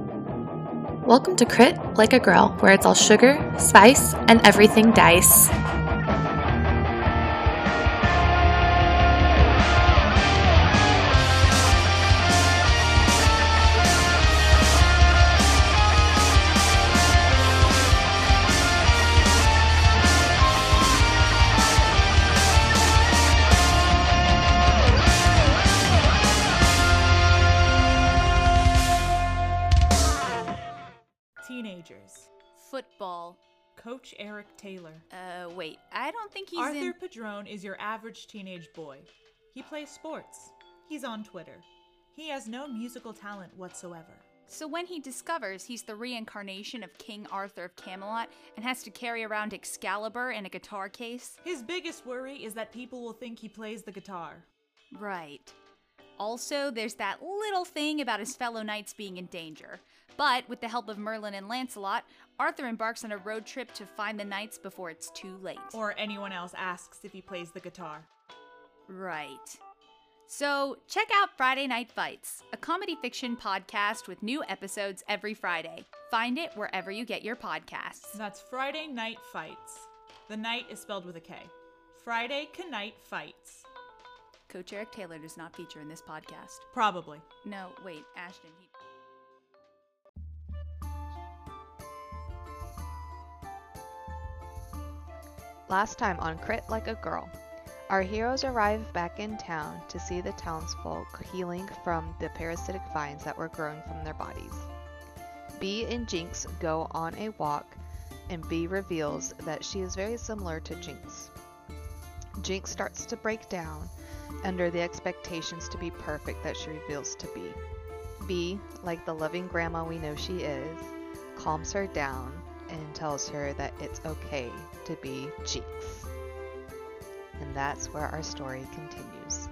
Welcome to Crit Like a Girl, where it's all sugar, spice, and everything dice. Teenagers. Football. Coach Eric Taylor. Wait, I don't think he's Arthur Padrone is your average teenage boy. He plays sports. He's on Twitter. He has no musical talent whatsoever. So when he discovers he's the reincarnation of King Arthur of Camelot and has to carry around Excalibur in a guitar case? His biggest worry is that people will think he plays the guitar. Right. Also, there's that little thing about his fellow knights being in danger. But with the help of Merlin and Lancelot, Arthur embarks on a road trip to find the knights before it's too late. Or anyone else asks if he plays the guitar. Right. So, check out Friday Night Fights, a comedy fiction podcast with new episodes every Friday. Find it wherever you get your podcasts. That's Friday Night Fights. The night is spelled with a K. Friday Knight Fights. Coach Eric Taylor does not feature in this podcast. Probably. No, wait, Ashton, Last time on Crit Like a Girl, our heroes arrive back in town to see the townsfolk healing from the parasitic vines that were growing from their bodies. Bee and Jinx go on a walk, and Bee reveals that she is very similar to Jinx. Jinx starts to break down under the expectations to be perfect that she reveals to be. Bee, like the loving grandma we know she is, calms her down and tells her that it's okay to be Jinx. And that's where our story continues.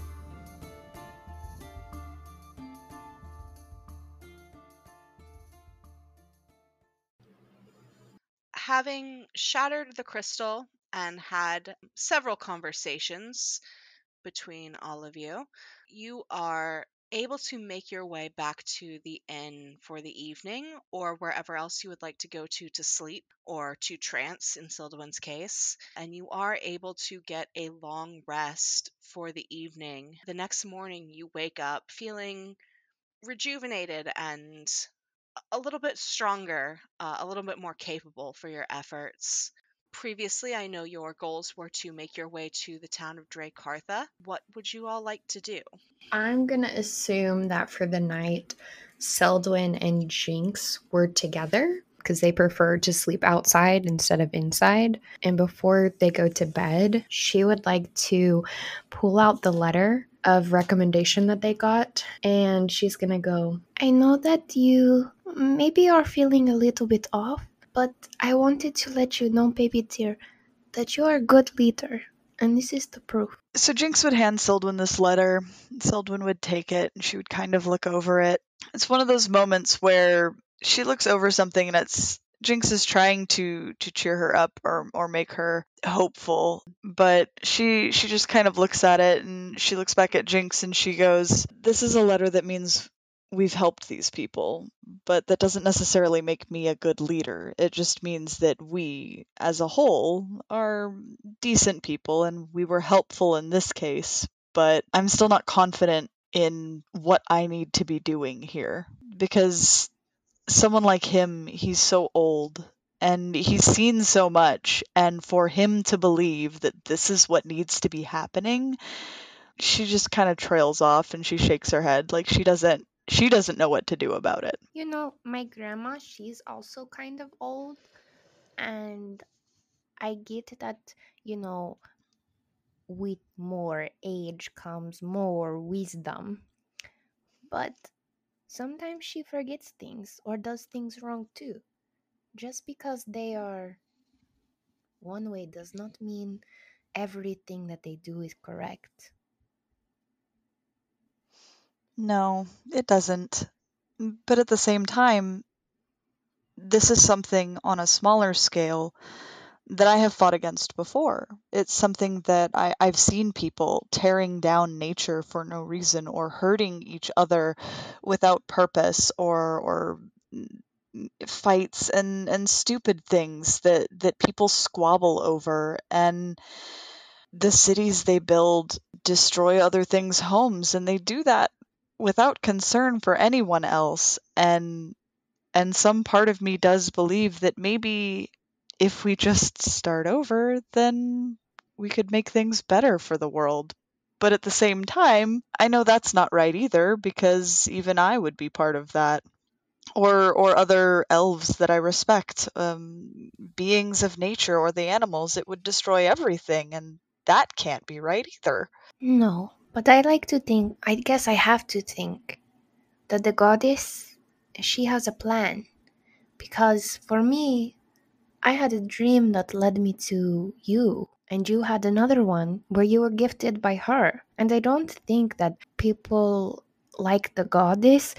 Having shattered the crystal and had several conversations between all of you, you are able to make your way back to the inn for the evening, or wherever else you would like to go to sleep, or to trance in Sildwyn's case, and you are able to get a long rest for the evening. The next morning you wake up feeling rejuvenated and a little bit stronger, a little bit more capable for your efforts. Previously, I know your goals were to make your way to the town of Dracartha. What would you all like to do? I'm going to assume that for the night, Seldwyn and Jinx were together because they prefer to sleep outside instead of inside. And before they go to bed, she would like to pull out the letter of recommendation that they got. And she's going to go, I know that you maybe are feeling a little bit off, but I wanted to let you know, baby dear, that you are a good leader. And this is the proof. So Jinx would hand Sildwyn this letter. Sildwyn would take it, and she would kind of look over it. It's one of those moments where she looks over something, and Jinx is trying to cheer her up or make her hopeful, but she just kind of looks at it, and she looks back at Jinx, and she goes, "This is a letter that means we've helped these people, but that doesn't necessarily make me a good leader. It just means that we, as a whole, are decent people, and we were helpful in this case, but I'm still not confident in what I need to be doing here. Because someone like him, he's so old, and he's seen so much, and for him to believe that this is what needs to be happening," she just kind of trails off and she shakes her head like she doesn't know what to do about it. You know, my grandma, she's also kind of old, and I get that, with more age comes more wisdom, but sometimes she forgets things or does things wrong too. Just because they are one way does not mean everything that they do is correct. No, it doesn't. But at the same time, this is something on a smaller scale that I have fought against before. It's something that I've seen people tearing down nature for no reason, or hurting each other without purpose, or fights and stupid things that people squabble over. And the cities they build destroy other things' homes, and they do that without concern for anyone else. And some part of me does believe that maybe if we just start over, then we could make things better for the world. But at the same time, I know that's not right either, because even I would be part of that. Or other elves that I respect, beings of nature, or the animals. It would destroy everything, and that can't be right either. No, but I guess I have to think that the goddess, she has a plan. Because for me, I had a dream that led me to you, and you had another one where you were gifted by her. And I don't think that people like the goddess,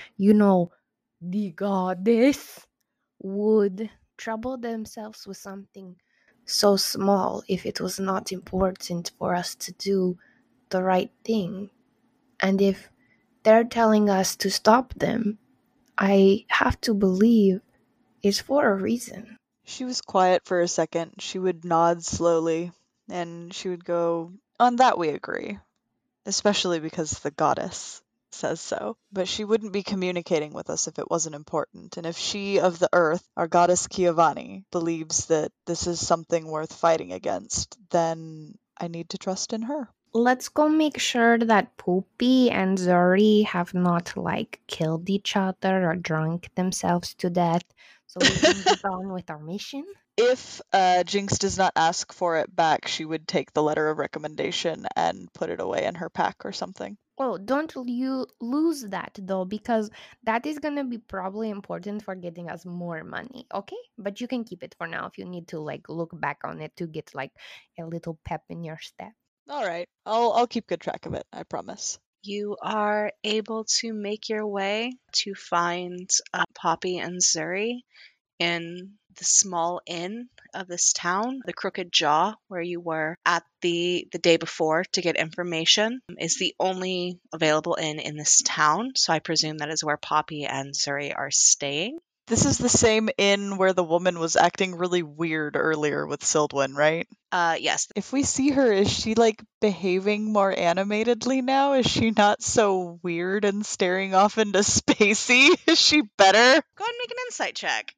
the goddess, would trouble themselves with something so small if it was not important for us to do the right thing. And if they're telling us to stop them, I have to believe it's for a reason. She was quiet for a second. She would nod slowly, and she would go, "On that we agree, especially because the goddess says so. But she wouldn't be communicating with us if it wasn't important. And if she of the earth, our goddess Giovanni, believes that this is something worth fighting against, then I need to trust in her." Let's go make sure that Poopy and Zuri have not killed each other or drunk themselves to death, so we can get on with our mission. If Jinx does not ask for it back, she would take the letter of recommendation and put it away in her pack or something. Oh, don't you lose that though, because that is gonna be probably important for getting us more money, okay? But you can keep it for now if you need to look back on it to get a little pep in your step. All right, I'll keep good track of it, I promise. You are able to make your way to find Poppy and Zuri in the small inn of this town. The Crooked Jaw, where you were at the day before to get information, is the only available inn in this town. So I presume that is where Poppy and Zuri are staying. This is the same inn where the woman was acting really weird earlier with Sildwin, right? Yes. If we see her, is she behaving more animatedly now? Is she not so weird and staring off into spacey? Is she better? Go ahead and make an insight check.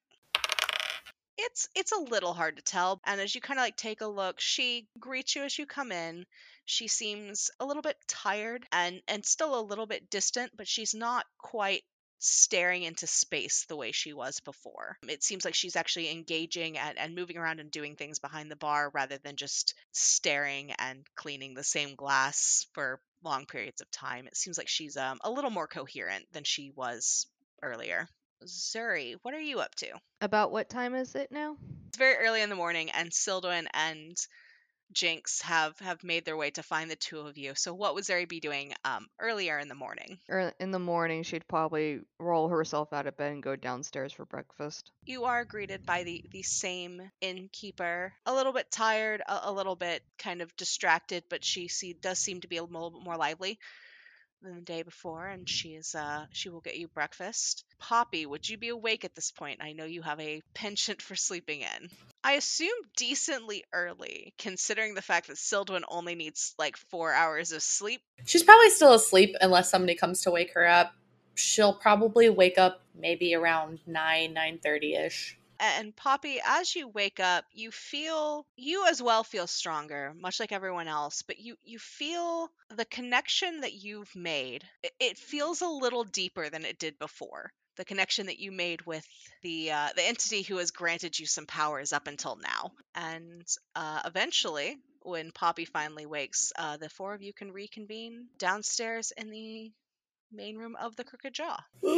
It's a little hard to tell, and as you kind of take a look, she greets you as you come in. She seems a little bit tired and still a little bit distant, but she's not quite staring into space the way she was before. It seems like she's actually engaging and moving around and doing things behind the bar rather than just staring and cleaning the same glass for long periods of time. It seems like she's a little more coherent than she was earlier. Zuri, what are you up to? About what time is it now? It's very early in the morning, and Sildwin and Jinx have made their way to find the two of you. So what would Zuri be doing earlier in the morning? In the morning, she'd probably roll herself out of bed and go downstairs for breakfast. You are greeted by the same innkeeper, a little bit tired, a little bit kind of distracted, but she does seem to be a little bit more lively than the day before, and she will get you breakfast. Poppy, would you be awake at this point? I know you have a penchant for sleeping in. I assume decently early, considering the fact that Sildwin only needs 4 hours of sleep. She's probably still asleep unless somebody comes to wake her up. She'll probably wake up maybe around 9:30ish. And Poppy, as you wake up, you as well feel stronger, much like everyone else, but you feel the connection that you've made. It feels a little deeper than it did before. The connection that you made with the entity who has granted you some powers up until now. And eventually, when Poppy finally wakes, the four of you can reconvene downstairs in the main room of the Crooked Jaw.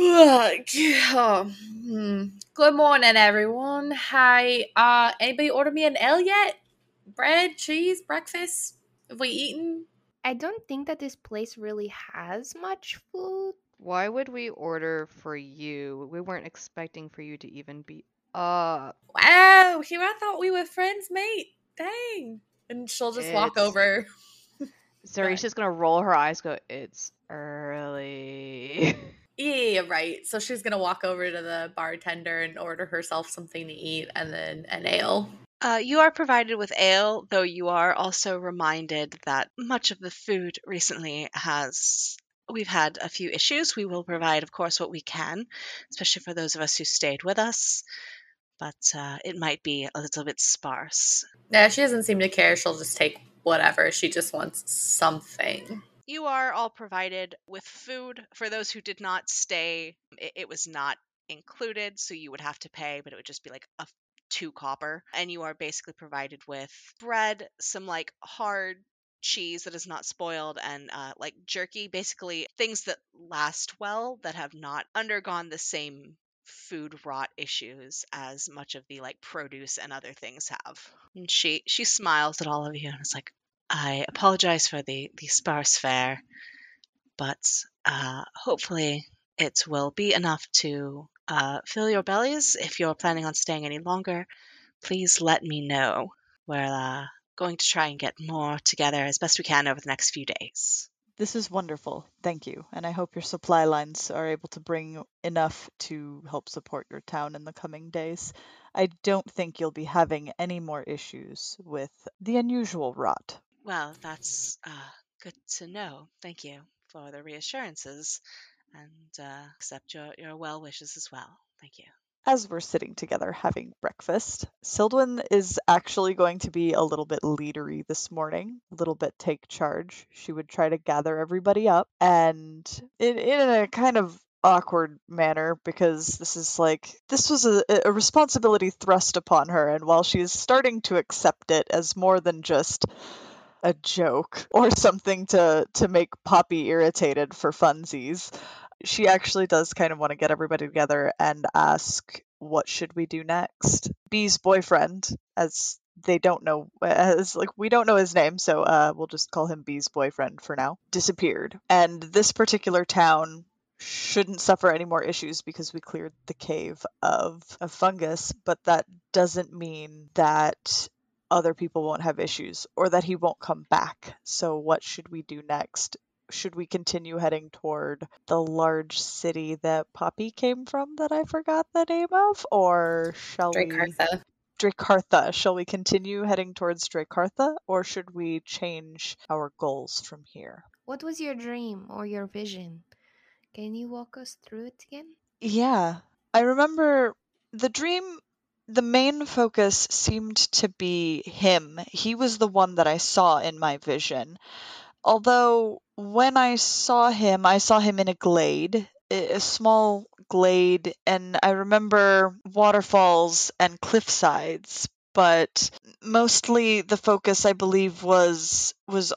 Good morning, everyone. Hi. Anybody order me an L yet? Bread, cheese, breakfast? Have we eaten? I don't think that this place really has much food. Why would we order for you? We weren't expecting for you to even be Wow, here I thought we were friends, mate. Dang. And she'll just walk It's- over. Zarisha's gonna roll her eyes, go, it's early. Yeah, right. So she's gonna walk over to the bartender and order herself something to eat and then an ale. You are provided with ale, though you are also reminded that much of the food recently we've had a few issues. We will provide, of course, what we can, especially for those of us who stayed with us, but it might be a little bit sparse. Yeah, she doesn't seem to care. She'll just take whatever. She just wants something. You are all provided with food. For those who did not stay, it was not included, so you would have to pay, but it would just be like a 2 copper. And you are basically provided with bread, some like hard cheese that is not spoiled, and like jerky, basically things that last well, that have not undergone the same food rot issues as much of the like produce and other things have. And she smiles at all of you and is like, I apologize for the sparse fare, but hopefully it will be enough to fill your bellies. If you're planning on staying any longer, please let me know. We're going to try and get more together as best we can over the next few days. This is wonderful. Thank you. And I hope your supply lines are able to bring enough to help support your town in the coming days. I don't think you'll be having any more issues with the unusual rot. Well, that's good to know. Thank you for the reassurances, and accept your well wishes as well. Thank you. As we're sitting together having breakfast, Sildwyn is actually going to be a little bit leadery this morning, a little bit take charge. She would try to gather everybody up, and in a kind of awkward manner, because this was a responsibility thrust upon her, and while she's starting to accept it as more than just a joke or something to make Poppy irritated for funsies, she actually does kind of want to get everybody together and ask, what should we do next? Bee's boyfriend, as they don't know, as like we don't know his name, so we'll just call him Bee's boyfriend for now, disappeared. And this particular town shouldn't suffer any more issues because we cleared the cave of fungus, but that doesn't mean that other people won't have issues or that he won't come back. So what should we do next? Should we continue heading toward the large city that Poppy came from that I forgot the name of? Or shall Dracartha. Dracartha. Shall we continue heading towards Dracartha, or should we change our goals from here? What was your dream or your vision? Can you walk us through it again? Yeah. I remember the dream, the main focus seemed to be him. He was the one that I saw in my vision. Although when I saw him in a glade, a small glade, and I remember waterfalls and cliffsides, but mostly the focus, I believe, was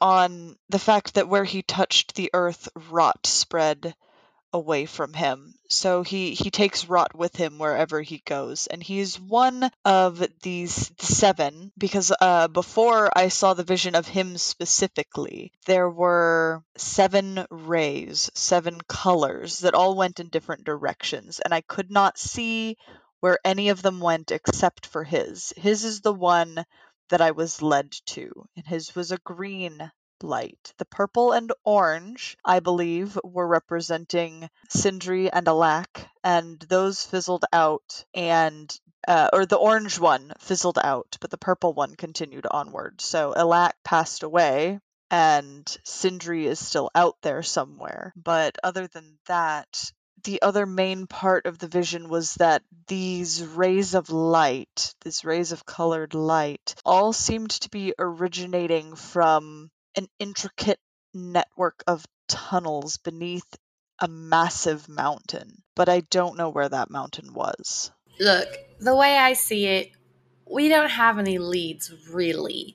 on the fact that where he touched the earth, rot spread away from him. So he takes rot with him wherever he goes. And he's one of these 7, because before I saw the vision of him specifically, there were 7 rays, 7 colors that all went in different directions. And I could not see where any of them went except for his. His is the one that I was led to. And his was a green light. The purple and orange, I believe, were representing Sindri and Alak, and those fizzled out, and or the orange one fizzled out, but the purple one continued onward. So Alak passed away, and Sindri is still out there somewhere. But other than that, the other main part of the vision was that these rays of light, these rays of colored light, all seemed to be originating from an intricate network of tunnels beneath a massive mountain, but I don't know where that mountain was. Look, the way I see it, we don't have any leads, really.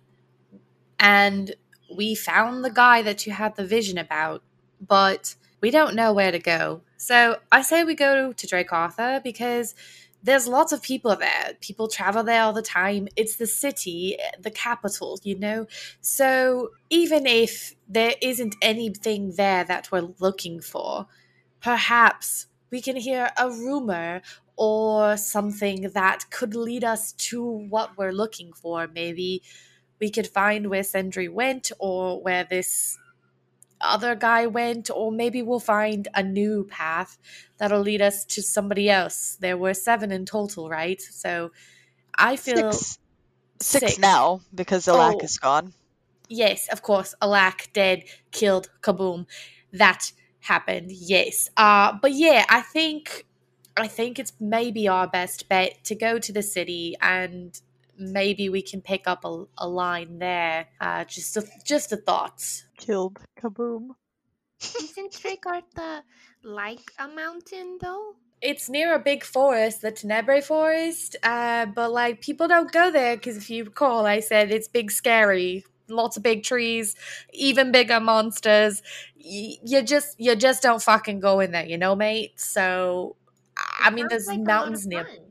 And we found the guy that you had the vision about, but we don't know where to go. So I say we go to Dracartha because there's lots of people there. People travel there all the time. It's the city, the capital, you know? So even if there isn't anything there that we're looking for, perhaps we can hear a rumor or something that could lead us to what we're looking for. Maybe we could find where Sindri went, or where this other guy went, or maybe we'll find a new path that'll lead us to somebody else. There were 7 in total, right? So I feel 6 now, because Alak Oh. is gone. Yes, of course. Alak dead, killed, kaboom. That happened. Yes. But yeah, I think it's maybe our best bet to go to the city, and maybe we can pick up a line there. Just a thought. Killed, kaboom. Isn't Trikarta like a mountain though? It's near a big forest, the Tenebrae Forest, but like people don't go there because if you recall, I said it's big, scary, lots of big trees, even bigger monsters. You just don't fucking go in there, mate. So, I mean, Sounds there's like a lot of mountains near. fun.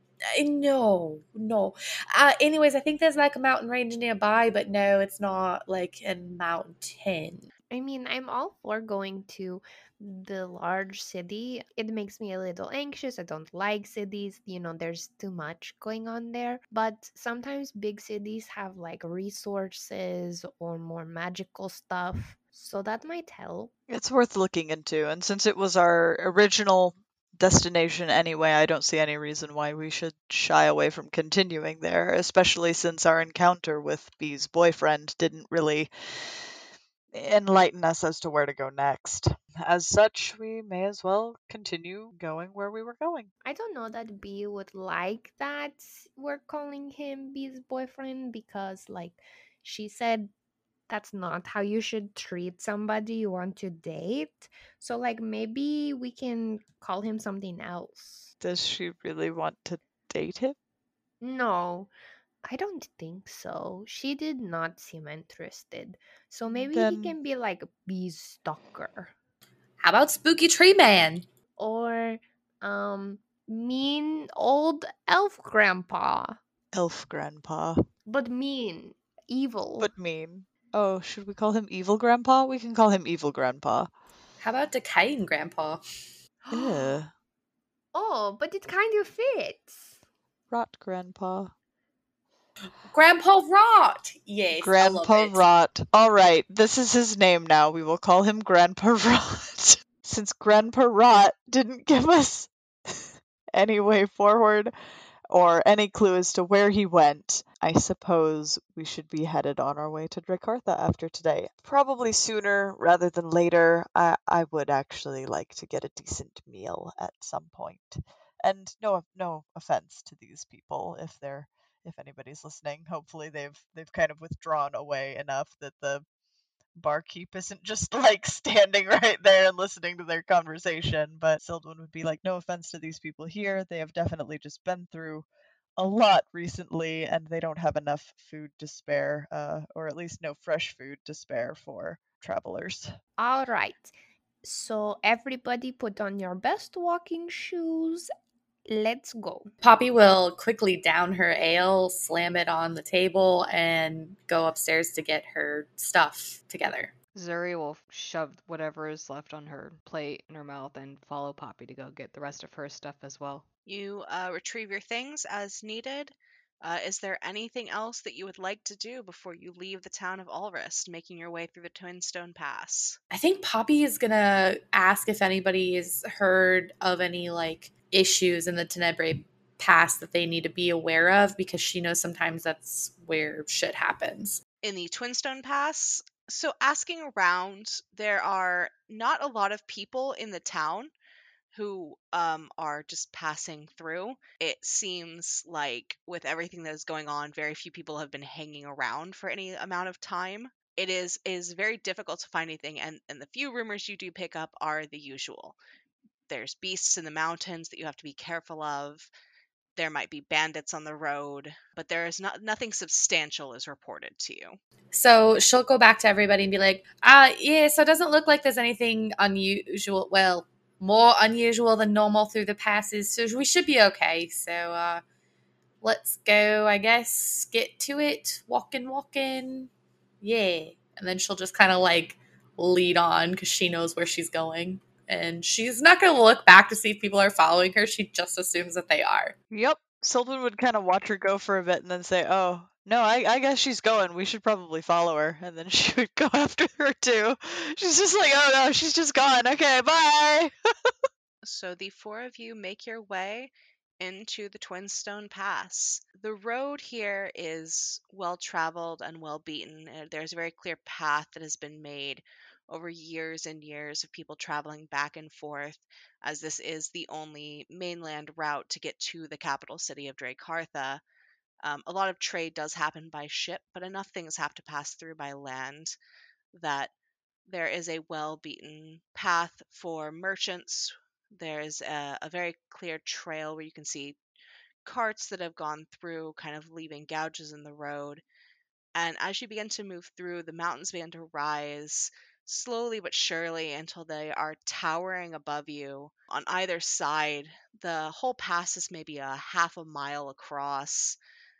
No, no. Anyways, I think there's like a mountain range nearby, but no, it's not like a mountain. I mean, I'm all for going to the large city. It makes me a little anxious. I don't like cities. There's too much going on there. But sometimes big cities have like resources or more magical stuff. So that might help. It's worth looking into, and since it was our original destination anyway, I don't see any reason why we should shy away from continuing there, especially since our encounter with Bee's boyfriend didn't really enlighten us as to where to go next. As such, we may as well continue going where we were going. I don't know that B would like that we're calling him B's boyfriend because, like, she said that's not how you should treat somebody you want to date. So, like, maybe we can call him something else. Does she really want to date him? No, I don't think so. She did not seem interested. So maybe he Then can be like B's stalker. How about Spooky Tree Man? Or mean old elf grandpa. elf grandpa. But mean. Evil. But mean. Oh, should we call him Evil Grandpa? We can call him Evil Grandpa. How about Decaying Grandpa? Ew. Oh, but it kind of fits. Rot Grandpa. Grandpa Rot! Yes, I love Grandpa it. Rot. Alright, this is his name now. We will call him Grandpa Rot. Since Grandpa Rot didn't give us any way forward or any clue as to where he went, I suppose we should be headed on our way to Drakartha after today. Probably sooner rather than later. I would actually like to get a decent meal at some point. And no offense to these people if anybody's listening. Hopefully they've kind of withdrawn away enough that the barkeep isn't just like standing right there and listening to their conversation. But Sildwin would be like, no offense to these people here. They have definitely just been through a lot recently and they don't have enough food to spare, or at least no fresh food to spare for travelers. All right. So everybody put on your best walking shoes. Let's go. Poppy will quickly down her ale, slam it on the table, and go upstairs to get her stuff together. Zuri will shove whatever is left on her plate in her mouth and follow Poppy to go get the rest of her stuff as well. You retrieve your things as needed. Is there anything else that you would like to do before you leave the town of Ulrist, making your way through the Twinstone Pass? I think Poppy is gonna ask if anybody has heard of any like issues in the Tenebrae Pass that they need to be aware of, because she knows sometimes that's where shit happens. In the Twinstone Pass, so asking around, there are not a lot of people in the town who are just passing through. It seems like with everything that is going on, very few people have been hanging around for any amount of time. It is very difficult to find anything, and the few rumors you do pick up are the usual. There's beasts in the mountains that you have to be careful of. There might be bandits on the road, but there is nothing substantial is reported to you. So she'll go back to everybody and be like, yeah, so it doesn't look like there's anything unusual. Well, more unusual than normal through the passes, so we should be okay. So let's go, I guess, get to it. Walking. Yeah. And then she'll just kind of like lead on because she knows where she's going. And she's not going to look back to see if people are following her. She just assumes that they are. Yep. Sylvan would kind of watch her go for a bit and then say, "Oh, no, I guess she's going. We should probably follow her." And then she would go after her too. She's just like, "Oh no, she's just gone. Okay, bye." So the four of you make your way into the Twinstone Pass. The road here is well traveled and well beaten. There's a very clear path that has been made over years and years of people traveling back and forth, as this is the only mainland route to get to the capital city of Drakartha. A lot of trade does happen by ship, but enough things have to pass through by land that there is a well beaten path for merchants. There's a very clear trail where you can see carts that have gone through, kind of leaving gouges in the road. And as you begin to move through, the mountains begin to rise slowly but surely until they are towering above you on either side. The whole pass is maybe a half a mile across,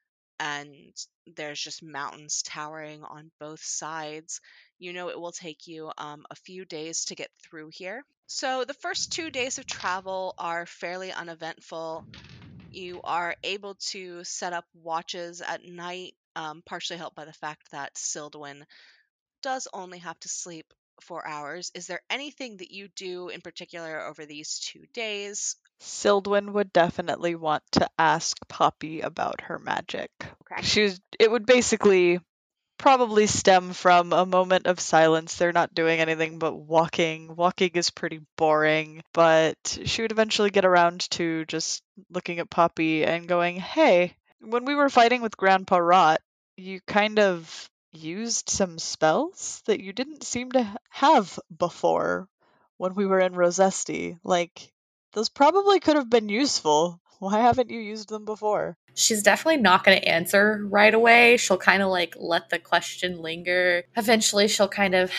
and there's just mountains towering on both sides. You know it will take you a few days to get through here. So the first 2 days of travel are fairly uneventful. You are able to set up watches at night, partially helped by the fact that Sildwin does only have to sleep 4 hours. Is there anything that you do in particular over these 2 days? Sildwin would definitely want to ask Poppy about her magic. Okay. It would basically probably stem from a moment of silence. They're not doing anything but walking. Walking is pretty boring, but she would eventually get around to just looking at Poppy and going, "Hey, when we were fighting with Grandpa Rot, you kind of used some spells that you didn't seem to have before when we were in Rosesti. Like, those probably could have been useful. Why haven't you used them before?" She's definitely not going to answer right away. She'll kind of like let the question linger. Eventually, she'll kind of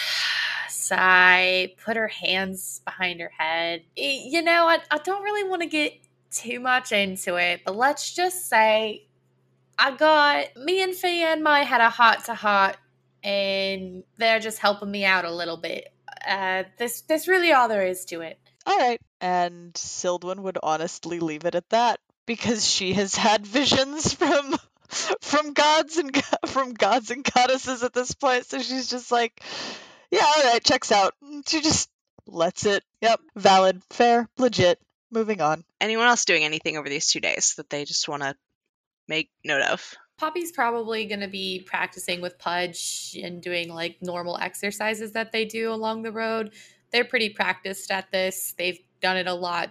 sigh, put her hands behind her head. You know, I don't really want to get too much into it, but let's just say me and Fian Mai had a heart to heart, and they're just helping me out a little bit. That's really all there is to it. All right. And Sildwin would honestly leave it at that because she has had visions from gods and from gods and goddesses at this point. So she's just like, yeah, all right, checks out. She just lets it. Yep, valid, fair, legit. Moving on. Anyone else doing anything over these 2 days that they just want to make note of? Poppy's probably going to be practicing with Pudge and doing like normal exercises that they do along the road. They're pretty practiced at this. They've done it a lot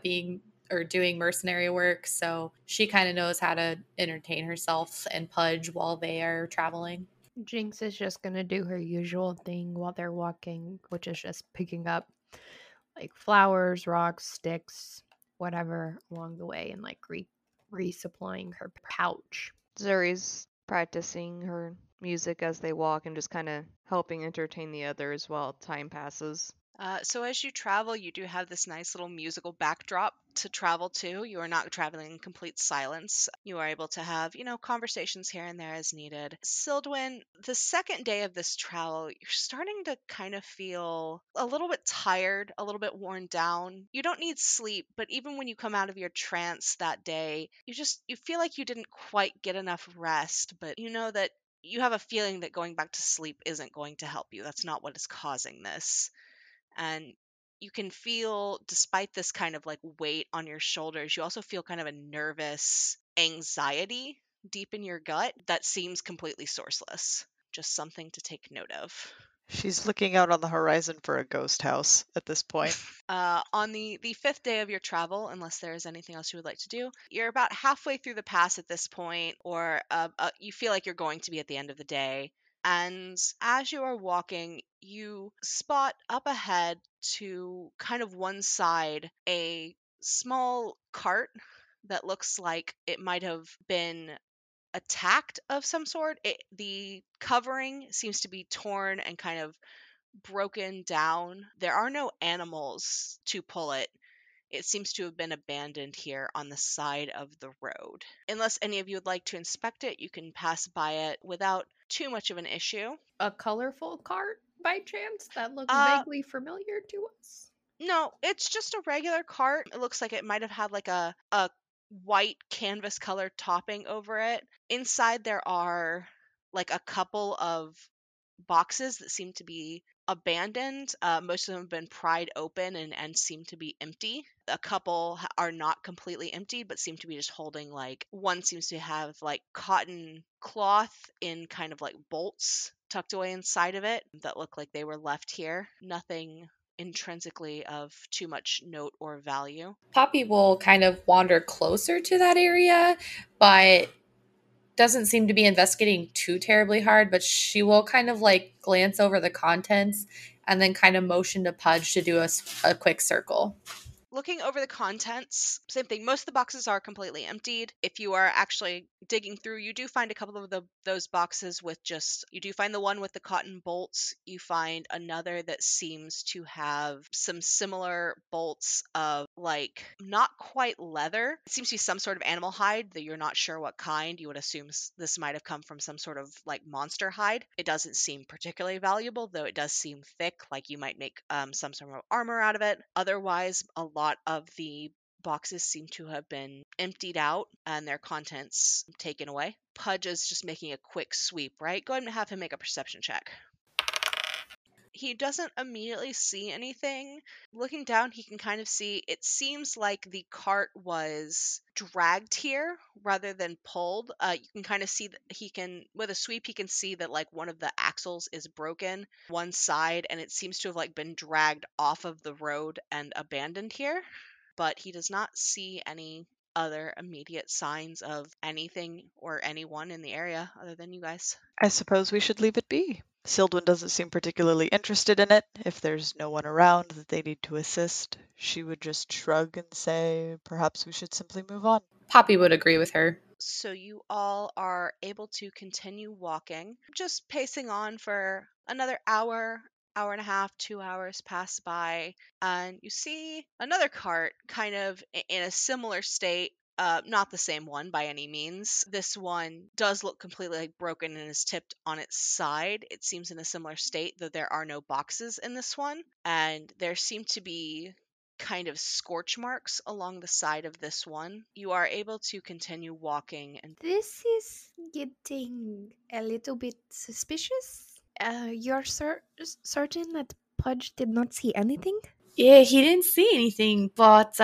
doing mercenary work, so she kind of knows how to entertain herself and Pudge while they are traveling. Jinx is just going to do her usual thing while they're walking, which is just picking up like flowers, rocks, sticks, whatever along the way and like resupplying her pouch. Zuri's practicing her music as they walk and just kind of helping entertain the others while time passes. So as you travel, you do have this nice little musical backdrop to travel to. You are not traveling in complete silence. You are able to have, conversations here and there as needed. Sildwin, the second day of this travel, you're starting to kind of feel a little bit tired, a little bit worn down. You don't need sleep, but even when you come out of your trance that day, you feel like you didn't quite get enough rest, but you know that you have a feeling that going back to sleep isn't going to help you. That's not what is causing this. And you can feel, despite this kind of like weight on your shoulders, you also feel kind of a nervous anxiety deep in your gut that seems completely sourceless. Just something to take note of. She's looking out on the horizon for a ghost house at this point. On the fifth day of your travel, unless there is anything else you would like to do, you're about halfway through the pass at this point, or you feel like you're going to be at the end of the day. And as you are walking, you spot up ahead to kind of one side a small cart that looks like it might have been attacked of some sort. The covering seems to be torn and kind of broken down. There are no animals to pull it. It seems to have been abandoned here on the side of the road. Unless any of you would like to inspect it, you can pass by it without too much of an issue. A colorful cart by chance that looks vaguely familiar to us? No, it's just a regular cart. It looks like it might have had like a white canvas colored topping over it. Inside there are like a couple of boxes that seem to be abandoned. Most of them have been pried open and seem to be empty. A couple are not completely empty, but seem to be just holding like one seems to have like cotton cloth in kind of like bolts tucked away inside of it that look like they were left here. Nothing intrinsically of too much note or value. Poppy will kind of wander closer to that area, but doesn't seem to be investigating too terribly hard, but she will kind of like glance over the contents and then kind of motion to Pudge to do a quick circle. Looking over the contents, same thing. Most of the boxes are completely emptied. If you are actually digging through, you do find a couple of those boxes with just, you do find the one with the cotton bolts. You find another that seems to have some similar bolts of like not quite leather. It seems to be some sort of animal hide that you're not sure what kind. You would assume this might have come from some sort of like monster hide. It doesn't seem particularly valuable, though it does seem thick, like you might make some sort of armor out of it. Otherwise, a lot of the boxes seem to have been emptied out and their contents taken away. Pudge is just making a quick sweep, right? Go ahead and have him make a perception check. He doesn't immediately see anything. Looking down, he can kind of see, it seems like the cart was dragged here rather than pulled. You can kind of see that with a sweep, he can see that like one of the axles is broken one side, and it seems to have like been dragged off of the road and abandoned here. But he does not see any other immediate signs of anything or anyone in the area other than you guys. I suppose we should leave it be. Sildwyn doesn't seem particularly interested in it. If there's no one around that they need to assist, she would just shrug and say, perhaps we should simply move on. Poppy would agree with her. So you all are able to continue walking, just pacing on for another hour, hour and a half, 2 hours pass by, and you see another cart kind of in a similar state. Not the same one by any means. This one does look completely like broken and is tipped on its side. It seems in a similar state, though there are no boxes in this one. And there seem to be kind of scorch marks along the side of this one. You are able to continue walking and This is getting a little bit suspicious. You're certain that Pudge did not see anything? Yeah, he didn't see anything, but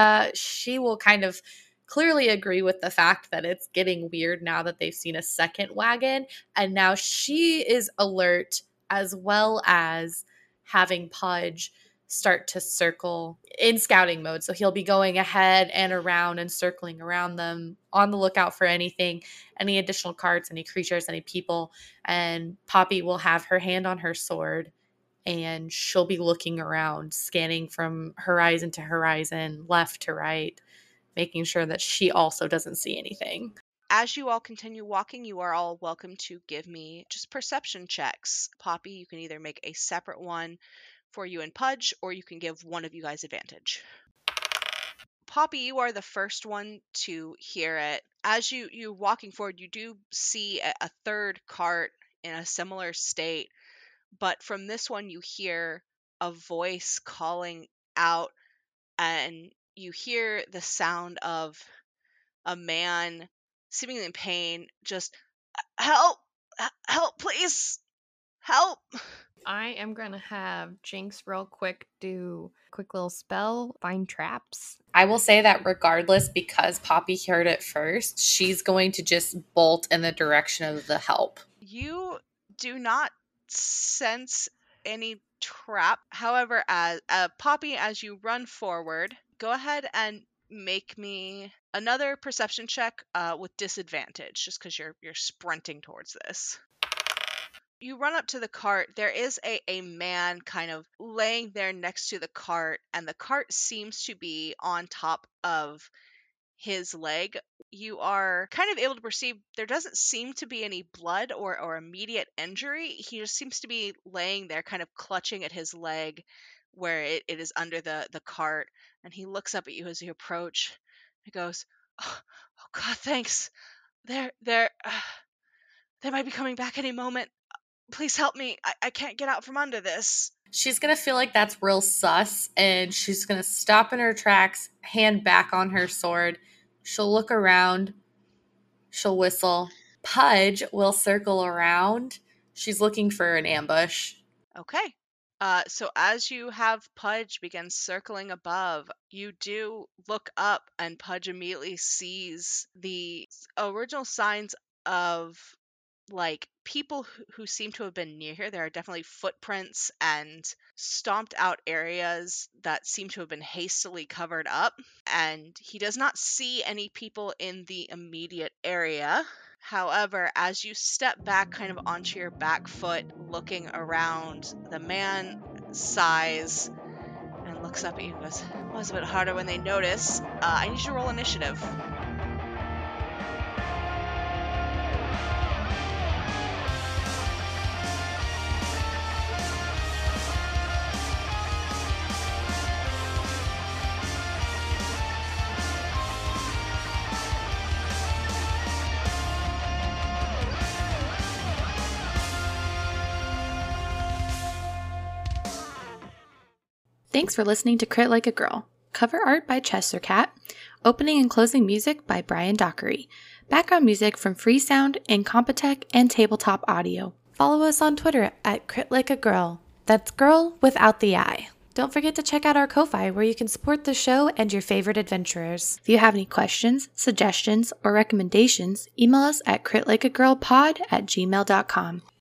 she will kind of clearly agree with the fact that it's getting weird now that they've seen a second wagon, and now she is alert, as well as having Pudge start to circle in scouting mode. So he'll be going ahead and around and circling around them, on the lookout for anything, any additional carts, any creatures, any people. And Poppy will have her hand on her sword, and she'll be looking around, scanning from horizon to horizon, left to right, making sure that she also doesn't see anything. as you all continue walking, you are all welcome to give me just perception checks. Poppy, you can either make a separate one for you and Pudge, or you can give one of you guys advantage. Poppy, you are the first one to hear it. As you're walking forward, you do see a third cart in a similar state, but from this one you hear a voice calling out, and you hear the sound of a man seemingly in pain, just help, help, please, help. I am going to have Jinx real quick do a quick little spell, find traps. I will say that regardless, because Poppy heard it first, she's going to just bolt in the direction of the help. You do not sense any trap. However, as Poppy, as you run forward, go ahead and make me another perception check with disadvantage, just because you're sprinting towards this. You run up to the cart. There is a man kind of laying there next to the cart, and the cart seems to be on top of his leg. You are kind of able to perceive there doesn't seem to be any blood or immediate injury. He just seems to be laying there kind of clutching at his leg where it is under the cart, and he looks up at you as you approach. He goes, oh God, thanks. They might be coming back any moment. Please help me. I can't get out from under this. She's going to feel like that's real sus, and she's going to stop in her tracks, hand back on her sword. She'll look around. She'll whistle. Pudge will circle around. She's looking for an ambush. Okay. So as you have Pudge begin circling above, you do look up, and Pudge immediately sees the original signs of like people who seem to have been near here. There are definitely footprints and stomped out areas that seem to have been hastily covered up, and he does not see any people in the immediate area. However, as you step back kind of onto your back foot, looking around, the man sighs and looks up at you and goes, "Well, it's a bit harder when they notice. I need you to roll initiative." Thanks for listening to Crit Like a Girl. Cover art by Chester Cat. Opening and closing music by Brian Dockery. Background music from Freesound, Incompetech, and Tabletop Audio. Follow us on Twitter at Crit Like a Girl. That's girl without the I. Don't forget to check out our Ko-Fi, where you can support the show and your favorite adventurers. If you have any questions, suggestions, or recommendations, email us at critlikeagirlpod@gmail.com.